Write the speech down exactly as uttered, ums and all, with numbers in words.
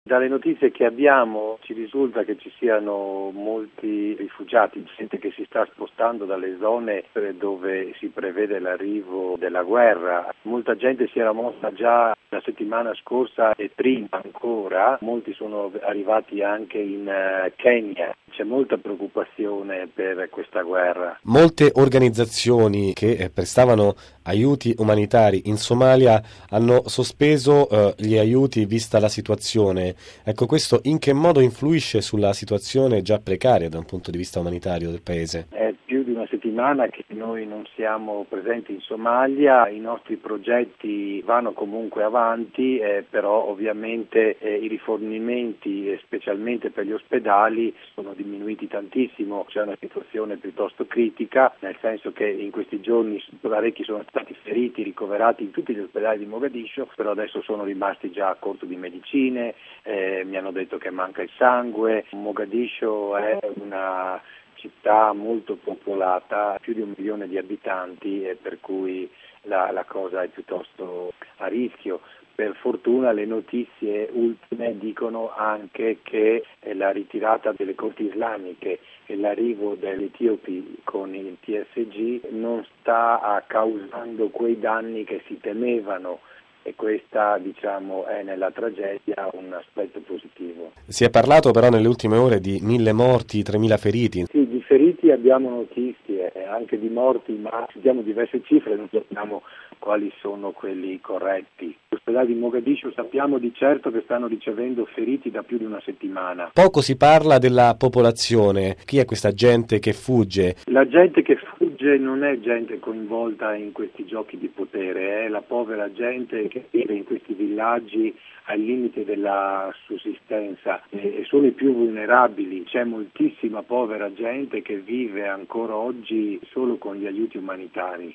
Dalle notizie che abbiamo ci risulta che ci siano molti rifugiati, gente che si sta spostando dalle zone dove si prevede l'arrivo della guerra. Molta gente si era mossa già la settimana scorsa e prima ancora, molti sono arrivati anche in Kenya. C'è molta preoccupazione per questa guerra. Molte organizzazioni che prestavano aiuti umanitari in Somalia hanno sospeso eh, gli aiuti vista la situazione. Ecco, questo in che modo influisce sulla situazione già precaria da un punto di vista umanitario del paese? È più di una settimana che noi non siamo presenti in Somalia, i nostri progetti vanno comunque avanti, eh, però ovviamente eh, i rifornimenti, eh, specialmente per gli ospedali, sono diminuiti tantissimo. C'è una situazione piuttosto critica, nel senso che in questi giorni parecchi sono stati feriti, ricoverati in tutti gli ospedali di Mogadiscio, però adesso sono rimasti già a corto di medicine, eh, mi hanno detto che manca il sangue. Mogadiscio è una città molto popolata, più di un milione di abitanti, e per cui la, la cosa è piuttosto a rischio. Per fortuna le notizie ultime dicono anche che la ritirata delle corti islamiche e l'arrivo degli etiopi con il T S G non sta causando quei danni che si temevano. E questa, diciamo, è nella tragedia un aspetto positivo. Si è parlato però nelle ultime ore di mille morti, tremila feriti. Sì, di feriti abbiamo notizie, anche di morti, ma abbiamo diverse cifre, non sappiamo quali sono quelli corretti. L'ospedale di Mogadiscio sappiamo di certo che stanno ricevendo feriti da più di una settimana. Poco si parla della popolazione. Chi è questa gente che fugge? La gente che fugge non è gente coinvolta in questi giochi di potere, è la povera gente che vive in questi villaggi al limite della sussistenza e sono i più vulnerabili. C'è moltissima povera gente che vive ancora oggi solo con gli aiuti umanitari.